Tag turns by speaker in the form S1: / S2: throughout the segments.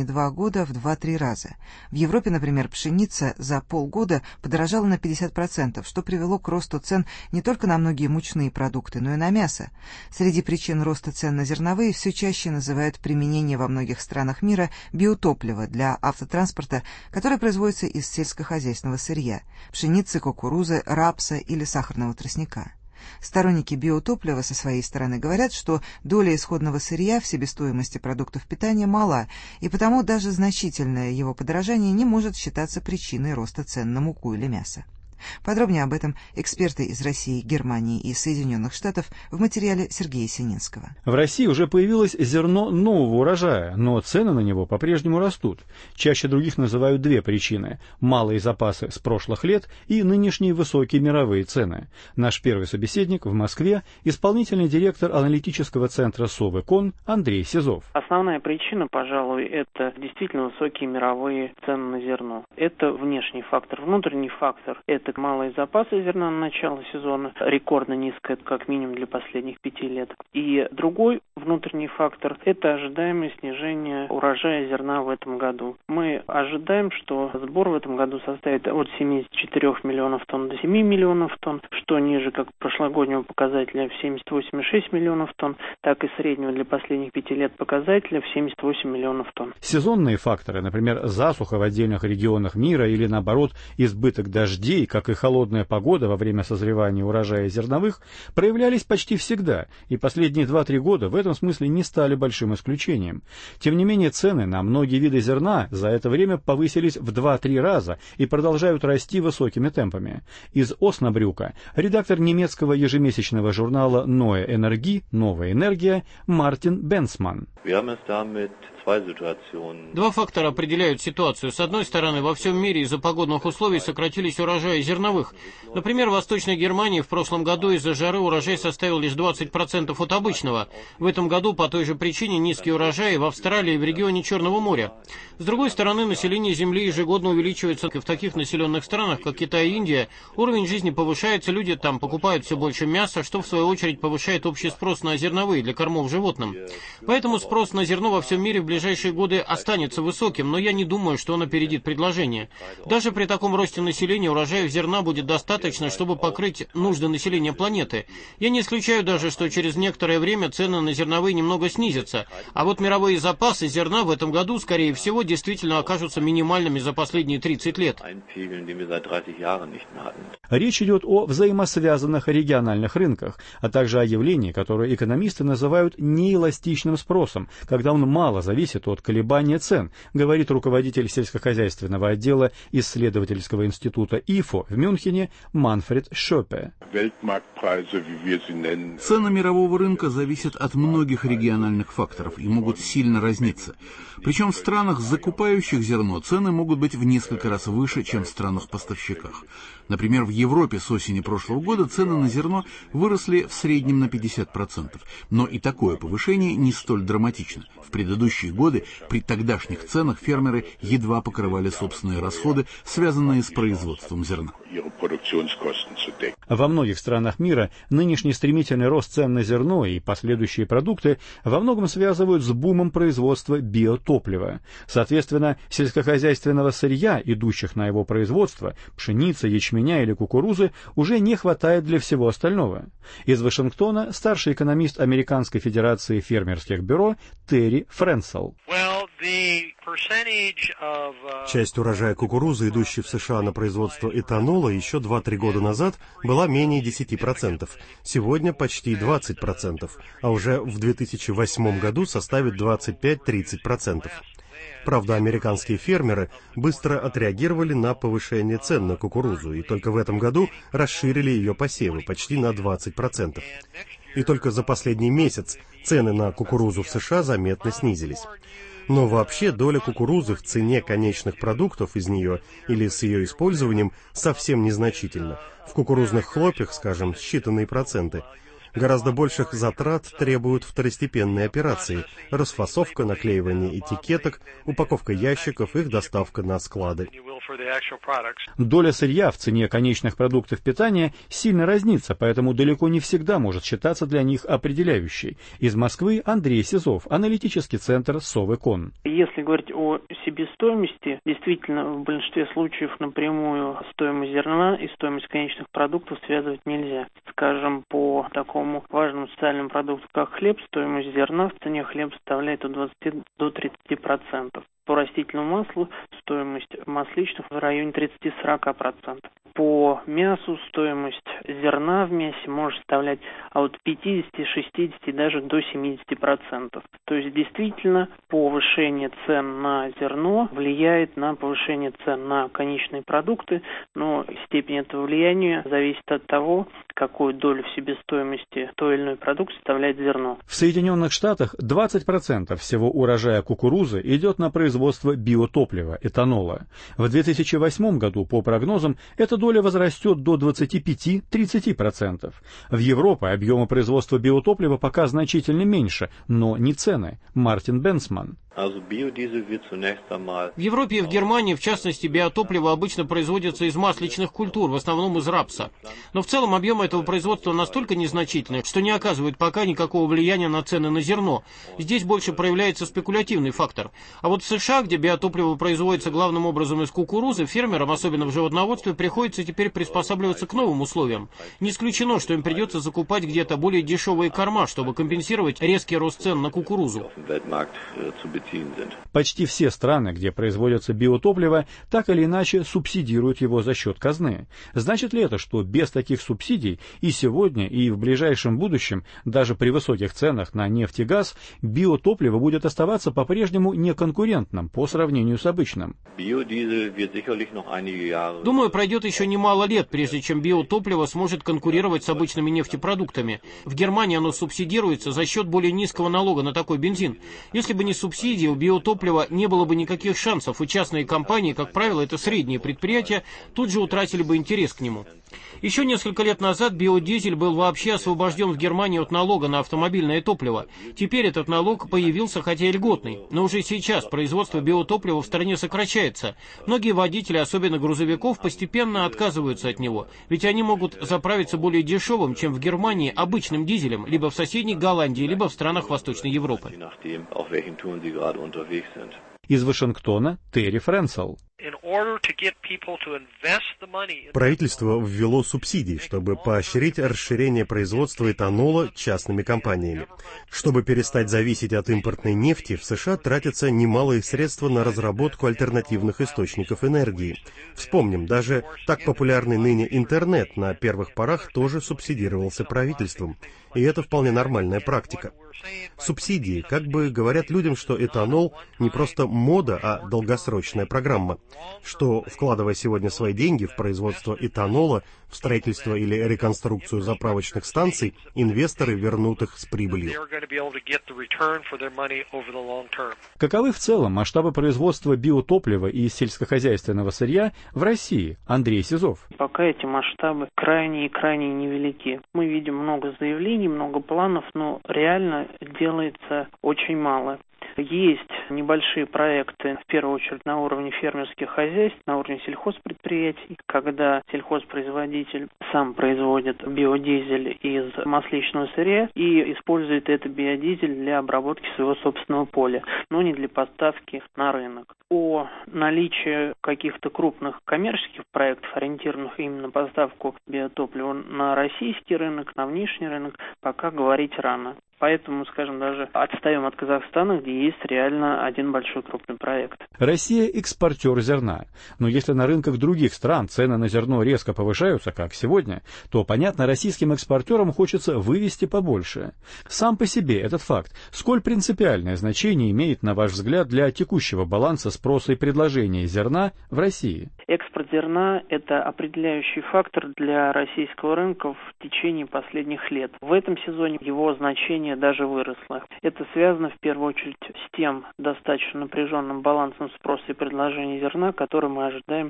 S1: последние 2 года в 2-3 раза. В Европе, например, пшеница за полгода подорожала на 50%, что привело к росту цен не только на многие мучные продукты, но и на мясо. Среди причин роста цен на зерновые все чаще называют применение во многих странах мира биотоплива для автотранспорта, которое производится из сельскохозяйственного сырья – пшеницы, кукурузы, рапса или сахарного тростника. Сторонники биотоплива со своей стороны говорят, что доля исходного сырья в себестоимости продуктов питания мала, и потому даже значительное его подорожание не может считаться причиной роста цен на муку или мясо. Подробнее об этом эксперты из России, Германии и Соединенных Штатов в материале Сергея Сининского.
S2: В России уже появилось зерно нового урожая, но цены на него по-прежнему растут. Чаще других называют 2 причины – малые запасы с прошлых лет и нынешние высокие мировые цены. Наш первый собеседник в Москве – исполнительный директор аналитического центра Совы-Кон Андрей Сизов.
S3: Основная причина, пожалуй, это действительно высокие мировые цены на зерно. Это внешний фактор. Внутренний фактор – это малые запасы зерна на начало сезона, рекордно низкое, как минимум для последних 5 лет. И другой внутренний фактор – это ожидаемое снижение урожая зерна в этом году. Мы ожидаем, что сбор в этом году составит от 74 миллионов тонн до 7 миллионов тонн, что ниже как прошлогоднего показателя в 78,6 миллионов тонн, так и среднего для последних 5 лет показателя в 78 миллионов тонн.
S2: Сезонные факторы, например, засуха в отдельных регионах мира или, наоборот, избыток дождей, как и холодная погода во время созревания урожая зерновых, проявлялись почти всегда, и последние 2-3 года в этом смысле не стали большим исключением. Тем не менее, цены на многие виды зерна за это время повысились в 2-3 раза и продолжают расти высокими темпами. Из Оснабрюка редактор немецкого ежемесячного журнала Neue Energie, «Новая энергия» Мартин Бенцман.
S4: 2 фактора определяют ситуацию. С одной стороны, во всем мире из-за погодных условий сократились урожаи зерновых. Например, в Восточной Германии в прошлом году из-за жары урожай составил лишь 20% от обычного. В этом году по той же причине низкие урожаи в Австралии и в регионе Черного моря. С другой стороны, население Земли ежегодно увеличивается. В таких населенных странах, как Китай и Индия, уровень жизни повышается, люди там покупают все больше мяса, что в свою очередь повышает общий спрос на зерновые для кормов животным. Поэтому спрос на зерно во всем мире в ближайшие годы останется высоким, но я не думаю, что он опередит предложение. Даже при таком росте населения урожаев зерна будет достаточно, чтобы покрыть нужды населения планеты. Я не исключаю даже, что через некоторое время цены на зерновые немного снизятся, а вот мировые запасы зерна в этом году, скорее всего, действительно окажутся минимальными за последние 30 лет.
S2: Речь идет о взаимосвязанных региональных рынках, а также о явлении, которое экономисты называют неэластичным спросом, когда он мало зависит от колебания цен, говорит руководитель сельскохозяйственного отдела исследовательского института ИФО в Мюнхене Манфред Шопе.
S5: Цены мирового рынка зависят от многих региональных факторов и могут сильно разниться. Причем в странах, закупающих зерно, цены могут быть в несколько раз выше, чем в странах-поставщиках. Например, в Европе с осени прошлого года цены на зерно выросли в среднем на 50%. Но и такое повышение не столь драматично. В предыдущие годы при тогдашних ценах фермеры едва покрывали собственные расходы, связанные с производством зерна.
S2: Во многих странах мира нынешний стремительный рост цен на зерно и последующие продукты во многом связывают с бумом производства биотоплива. Соответственно, сельскохозяйственного сырья, идущих на его производство, пшеницы, ячменя или кукурузы, уже не хватает для всего остального. Из Вашингтона старший экономист Американской федерации фермерских бюро Терри Френсел.
S6: Часть урожая кукурузы, идущей в США на производство этанола, еще 2-3 года назад была менее 10%. Сегодня почти 20%, а уже в 2008 году составит 25-30%. Правда, американские фермеры быстро отреагировали на повышение цен на кукурузу и только в этом году расширили ее посевы почти на 20%. И только за последний месяц цены на кукурузу в США заметно снизились. Но вообще доля кукурузы в цене конечных продуктов из нее или с ее использованием совсем незначительна. В кукурузных хлопьях, скажем, считанные проценты. Гораздо больших затрат требуют второстепенные операции – расфасовка, наклеивание этикеток, упаковка ящиков, их доставка на склады.
S2: Доля сырья в цене конечных продуктов питания сильно разнится, поэтому далеко не всегда может считаться для них определяющей. Из Москвы Андрей Сизов, аналитический центр Совэкон.
S3: Если говорить о себестоимости, действительно, в большинстве случаев напрямую стоимость зерна и стоимость конечных продуктов связывать нельзя. Скажем, по такому важному социальному продукту, как хлеб, стоимость зерна в цене хлеба составляет от 20 до 30%. По растительному маслу стоимость масличных в районе 30-40%. По мясу стоимость зерна в мясе может составлять от 50, 60 даже до 70%. То есть действительно повышение цен на зерно влияет на повышение цен на конечные продукты, но степень этого влияния зависит от того, какую долю в себестоимости той или иной продукт составляет зерно.
S2: В Соединенных Штатах 20% всего урожая кукурузы идет на производство биотоплива, этанола. В 2008 году, по прогнозам, эта доля возрастет до 25-30%. В Европе объемы производства биотоплива пока значительно меньше, но не цены. Мартин Бенцман.
S4: В Европе и в Германии, в частности, биотопливо обычно производится из масличных культур, в основном из рапса. Но в целом объем этого производства настолько незначительный, что не оказывает пока никакого влияния на цены на зерно. Здесь больше проявляется спекулятивный фактор. А вот в США, где биотопливо производится главным образом из кукурузы, фермерам, особенно в животноводстве, приходится теперь приспосабливаться к новым условиям. Не исключено, что им придется закупать где-то более дешевые корма, чтобы компенсировать резкий рост цен на кукурузу.
S2: Почти все страны, где производится биотопливо, так или иначе субсидируют его за счет казны. Значит ли это, что без таких субсидий и сегодня, и в ближайшем будущем, даже при высоких ценах на нефть и газ, биотопливо будет оставаться по-прежнему неконкурентным по сравнению с обычным?
S4: Думаю, пройдет еще немало лет, прежде чем биотопливо сможет конкурировать с обычными нефтепродуктами. В Германии оно субсидируется за счет более низкого налога на такой бензин. Если бы не субсидии, у биотоплива не было бы никаких шансов, и частные компании, как правило, это средние предприятия, тут же утратили бы интерес к нему. Еще несколько лет назад биодизель был вообще освобожден в Германии от налога на автомобильное топливо. Теперь этот налог появился, хотя и льготный, но уже сейчас производство биотоплива в стране сокращается. Многие водители, особенно грузовиков, постепенно отказываются от него, ведь они могут заправиться более дешевым, чем в Германии, обычным дизелем, либо в соседней Голландии, либо в странах Восточной Европы.
S2: Из Вашингтона Терри Френсел.
S6: Правительство ввело субсидии, чтобы поощрить расширение производства этанола частными компаниями. Чтобы перестать зависеть от импортной нефти, в США тратятся немалые средства на разработку альтернативных источников энергии. Вспомним, даже так популярный ныне интернет на первых порах тоже субсидировался правительством. И это вполне нормальная практика. Субсидии как бы говорят людям, что этанол не просто мода, а долгосрочная программа. Что, вкладывая сегодня свои деньги в производство этанола, в строительство или реконструкцию заправочных станций, инвесторы вернут их с прибылью.
S2: Каковы в целом масштабы производства биотоплива и сельскохозяйственного сырья в России? Андрей Сизов.
S3: Пока эти масштабы крайне и крайне невелики. Мы видим много заявлений, много планов, но реально делается очень мало. Есть небольшие проекты, в первую очередь на уровне фермерских хозяйств, на уровне сельхозпредприятий, когда сельхозпроизводитель сам производит биодизель из масличного сырья и использует этот биодизель для обработки своего собственного поля, но не для поставки на рынок. О наличии каких-то крупных коммерческих проектов, ориентированных именно на поставку биотоплива на российский рынок, на внешний рынок, пока говорить рано. Поэтому, скажем, даже отстаем от Казахстана, где есть реально один большой крупный проект.
S2: Россия – экспортер зерна. Но если на рынках других стран цены на зерно резко повышаются, как сегодня, то, понятно, российским экспортерам хочется вывести побольше. Сам по себе этот факт, сколь принципиальное значение имеет, на ваш взгляд, для текущего баланса спроса и предложения зерна в России?
S3: Экспорт зерна – это определяющий фактор для российского рынка в течение последних лет. В этом сезоне его значение даже выросло. Это связано в первую очередь с тем достаточно напряженным балансом спроса и предложения зерна, который мы ожидаем в текущий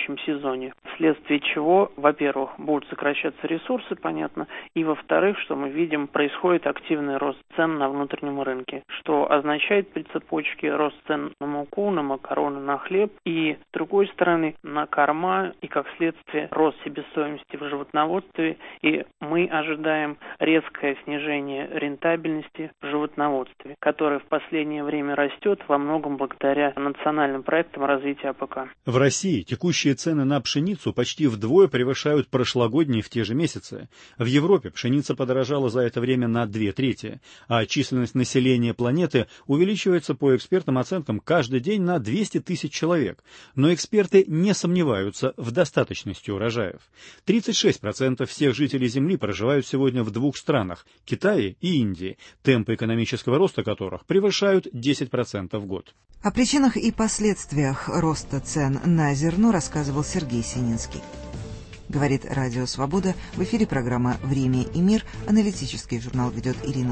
S3: следующем сезоне. Вследствие чего, во-первых, будут сокращаться ресурсы, понятно, и во-вторых, что мы видим, происходит активный рост цен на внутреннем рынке, что означает при цепочке рост цен на муку, на макароны, на хлеб и, с другой стороны, на корма и, как следствие, рост себестоимости в животноводстве, и мы ожидаем резкое снижение рентабельности в животноводстве, которое в последнее время растет во многом благодаря национальным проектам развития АПК.
S2: В России текущие цены на пшеницу почти вдвое превышают прошлогодние в те же месяцы. В Европе пшеница подорожала за это время на 2/3, а численность населения планеты увеличивается по экспертным оценкам каждый день на 200 тысяч человек. Но эксперты не сомневаются в достаточности урожаев. 36% всех жителей Земли проживают сегодня в двух странах – Китае и Индии, темпы экономического роста которых превышают 10% в год.
S1: О причинах и последствиях роста цен на зерно рассказывал Сергей Сининский. Говорит Радио Свобода. В эфире программа «Время и мир». Аналитический журнал ведет Ирина